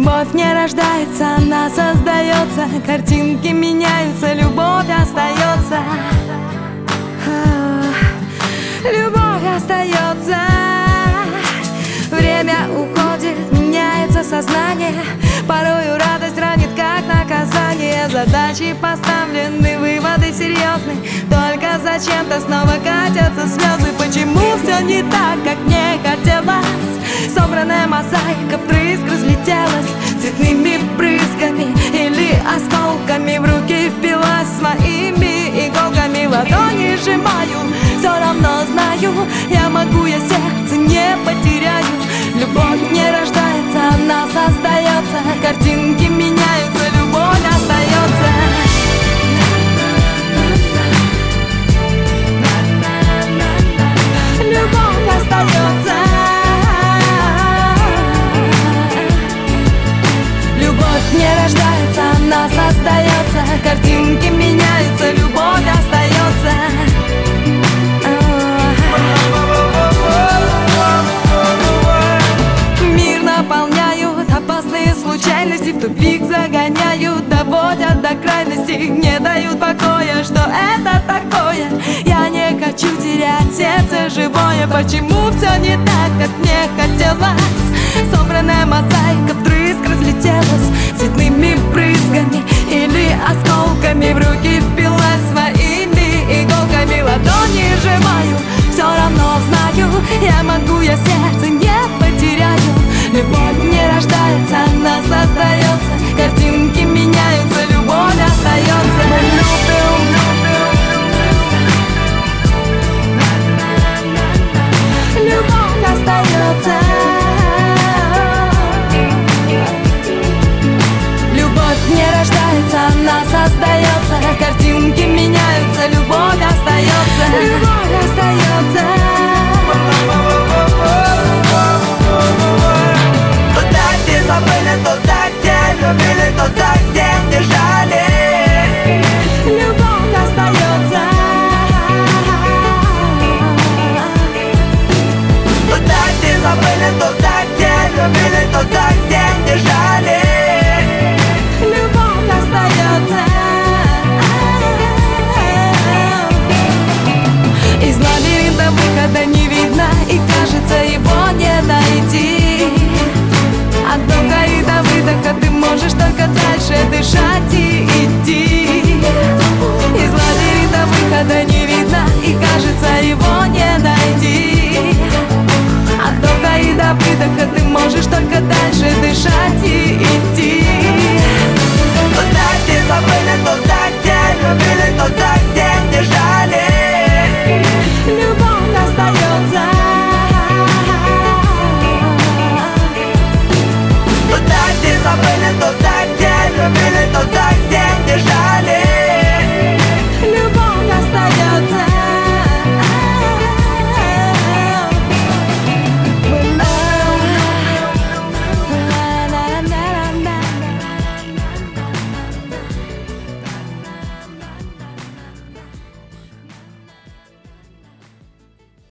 Любовь не рождается, она создается. Картинки меняются, любовь остается. Любовь остается. Время уходит, меняется сознание. Порою радость ранит, как наказание. Задачи поставлены, выводы серьезны. Только зачем-то снова катятся слезы. Почему все не так, как мне хотелось? Собранная мозаика вдрызг разлетелась цветными брызгами или осколками. В руки впилась своими иголками. Ладони сжимаю, все равно знаю, я могу, я сердце не потеряю. Любовь не рождается, она создается. Картинки меняются, любовь остается. Любовь остается. Любовь не рождается, она создается. Картинки меняются, любовь остается. Мир наполняют опасные случайности, в тупик загоняют, доводят до крайности, не дают покоя. Что это такое? Я не хочу терять сердце живое. Почему все не так, как мне хотелось? Собранная мозаика вдрызг разлетелась цветными брызгами или осколками. В руки впилась своими иголками. Ладони сжимаю, все равно знаю, я могу, я сердце не потеряю. Любовь не рождается, она создается. Картинки меняются, любовь остается. Мы любим. Любовь остается. Любовь не рождается, она создается. Картинки меняются, любовь остается. Любовь остается. Туда, где забыли, туда, где любили, туда, где держали. Любовь остается. Туда, где забыли, туда, где любили, туда, где держали.